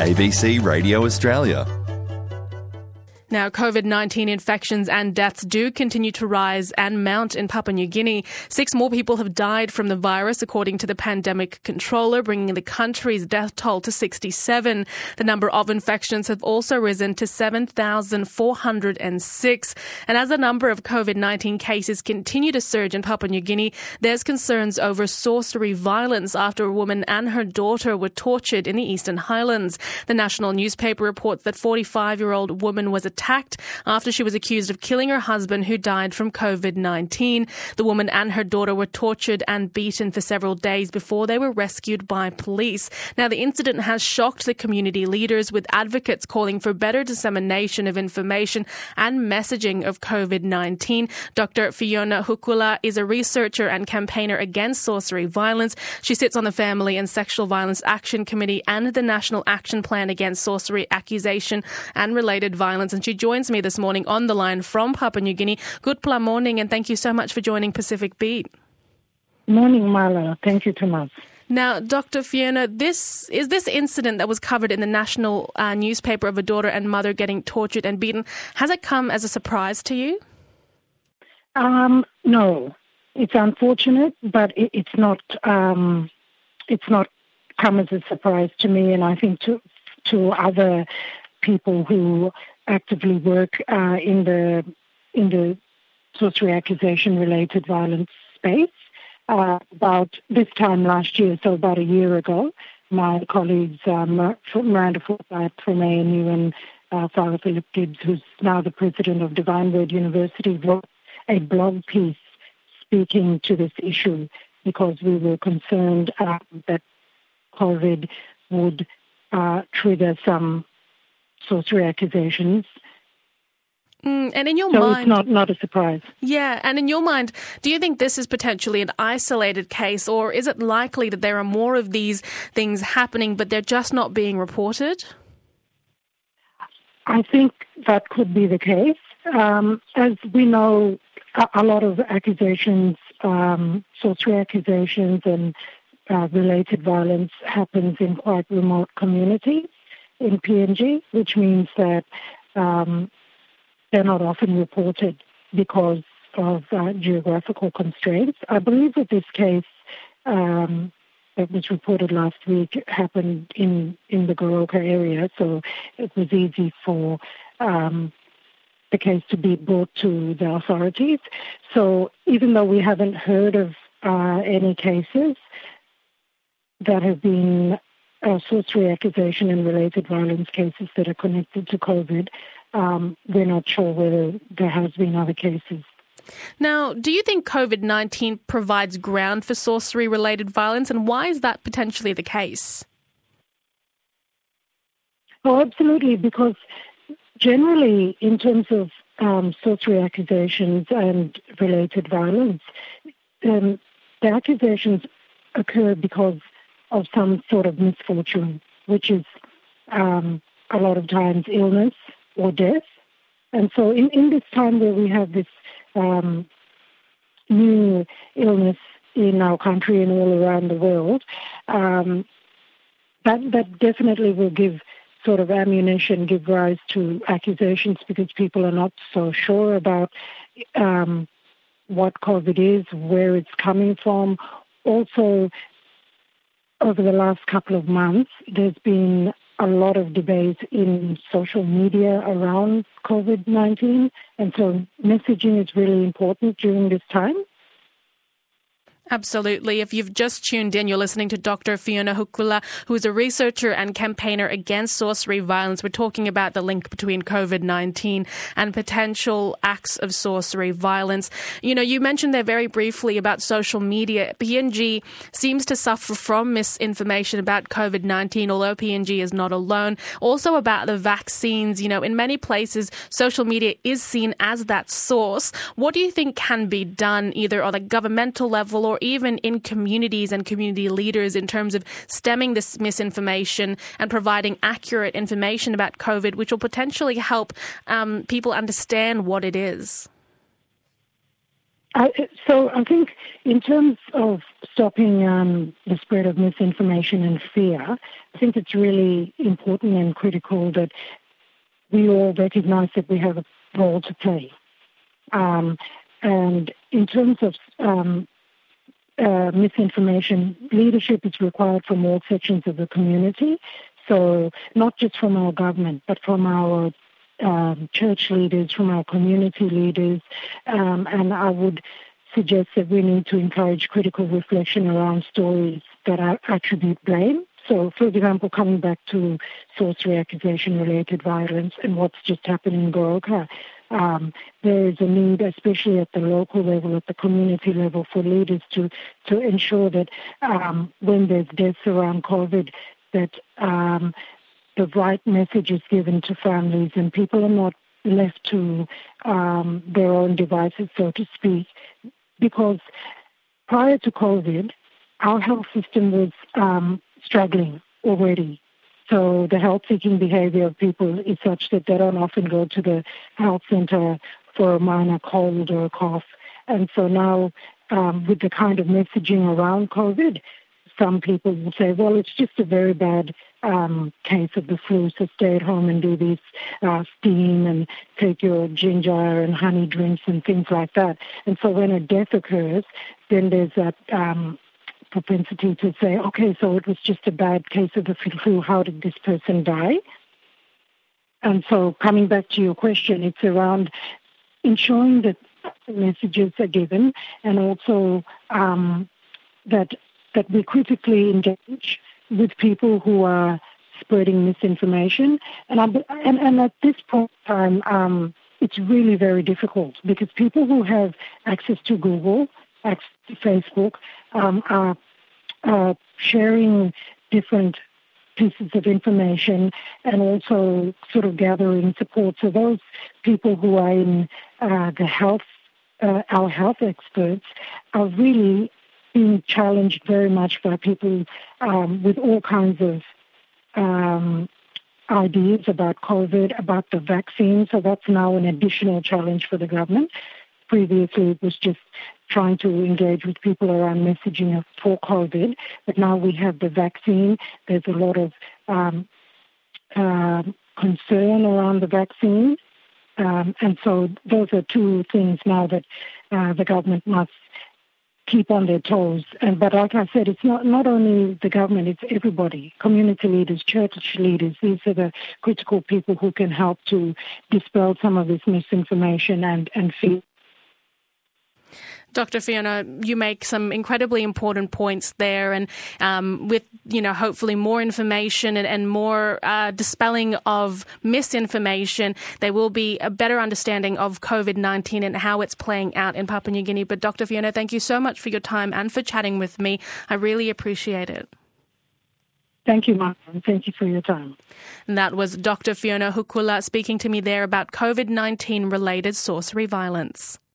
ABC Radio Australia. Now, COVID-19 infections and deaths do continue to rise and mount in Papua New Guinea. 6 more people have died from the virus, according to the pandemic controller, bringing the country's death toll to 67. The number of infections have also risen to 7,406. And as the number of COVID-19 cases continue to surge in Papua New Guinea, there's concerns over sorcery violence after a woman and her daughter were tortured in the Eastern Highlands. The national newspaper reports that 45-year-old woman was attacked after she was accused of killing her husband, who died from COVID-19. The woman and her daughter were tortured and beaten for several days before they were rescued by police. Now, the incident has shocked the community leaders, with advocates calling for better dissemination of information and messaging of COVID-19. Dr. Fiona Hukula is a researcher and campaigner against sorcery violence. She sits on the Family and Sexual Violence Action Committee and the National Action Plan Against Sorcery Accusation and Related Violence, and she joins me this morning on the line from Papua New Guinea. Good morning, and thank you so much for joining Pacific Beat. Morning, Marla. Thank you, Thomas. Now, Dr. Fiona, this incident that was covered in the national newspaper of a daughter and mother getting tortured and beaten, has it come as a surprise to you? No. It's unfortunate, but it's not come as a surprise to me, and I think to other people who actively work in the sorcery accusation related violence space. About this time last year, so about a year ago, my colleagues Miranda Forsyth from ANU and Father Philip Gibbs, who's now the president of Divine Word University, wrote a blog piece speaking to this issue because we were concerned that COVID would trigger some sorcery accusations. And in your mind, it's not a surprise. Yeah, and in your mind, do you think this is potentially an isolated case, or is it likely that there are more of these things happening, but they're just not being reported? I think that could be the case. As we know, a lot of accusations, sorcery accusations and related violence happens in quite remote communities in PNG, which means that they're not often reported because of geographical constraints. I believe that this case that was reported last week happened in the Goroka area, so it was easy for the case to be brought to the authorities. So even though we haven't heard of any cases that have been sorcery accusation and related violence cases that are connected to COVID, we're not sure whether there has been other cases. Now, do you think COVID-19 provides ground for sorcery-related violence, and why is that potentially the case? Oh, absolutely, because generally, in terms of sorcery accusations and related violence, the accusations occur because of some sort of misfortune, which is a lot of times illness or death. And so in this time where we have this new illness in our country and all around the world, that definitely will give sort of ammunition, give rise to accusations, because people are not so sure about what COVID is, where it's coming from. Also, over the last couple of months, there's been a lot of debate in social media around COVID-19, and so messaging is really important during this time. Absolutely. If you've just tuned in, you're listening to Dr. Fiona Hukula, who is a researcher and campaigner against sorcery violence. We're talking about the link between COVID-19 and potential acts of sorcery violence. You know, you mentioned there very briefly about social media. PNG seems to suffer from misinformation about COVID-19, although PNG is not alone. Also about the vaccines. You know, in many places, social media is seen as that source. What do you think can be done either on a governmental level or even in communities and community leaders in terms of stemming this misinformation and providing accurate information about COVID, which will potentially help people understand what it is? So I think in terms of stopping the spread of misinformation and fear, I think it's really important and critical that we all recognise that we have a role to play. And in terms of misinformation, leadership is required from all sections of the community. So not just from our government, but from our church leaders, from our community leaders, and I would suggest that we need to encourage critical reflection around stories that attribute blame. So, for example, coming back to sorcery accusation-related violence and what's just happened in Goroka, there is a need, especially at the local level, at the community level, for leaders to ensure that when there's deaths around COVID, that the right message is given to families and people are not left to their own devices, so to speak, because prior to COVID, our health system was struggling already. So the health-seeking behaviour of people is such that they don't often go to the health centre for a minor cold or a cough. And so now, with the kind of messaging around COVID, some people will say, well, it's just a very bad case of the flu, so stay at home and do this steam and take your ginger and honey drinks and things like that. And so when a death occurs, then there's that propensity to say, okay, so it was just a bad case of the flu, how did this person die? And so coming back to your question, it's around ensuring that messages are given and also that we critically engage with people who are spreading misinformation. And at this point in time, it's really very difficult because people who have access to Google, access to Facebook, are sharing different pieces of information and also sort of gathering support. So those people who are in the health, our health experts, are really being challenged very much by people with all kinds of ideas about COVID, about the vaccine. So that's now an additional challenge for the government. Previously, it was just trying to engage with people around messaging for COVID, but now we have the vaccine. There's a lot of concern around the vaccine. And so those are two things now that the government must keep on their toes. But like I said, it's not only the government, it's everybody, community leaders, church leaders. These are the critical people who can help to dispel some of this misinformation and fear. Dr. Fiona, you make some incredibly important points there, and with hopefully more information and more dispelling of misinformation, there will be a better understanding of COVID-19 and how it's playing out in Papua New Guinea. But Dr. Fiona, thank you so much for your time and for chatting with me. I really appreciate it. Thank you, Martin. Thank you for your time. And that was Dr. Fiona Hukula speaking to me there about COVID-19 related sorcery violence.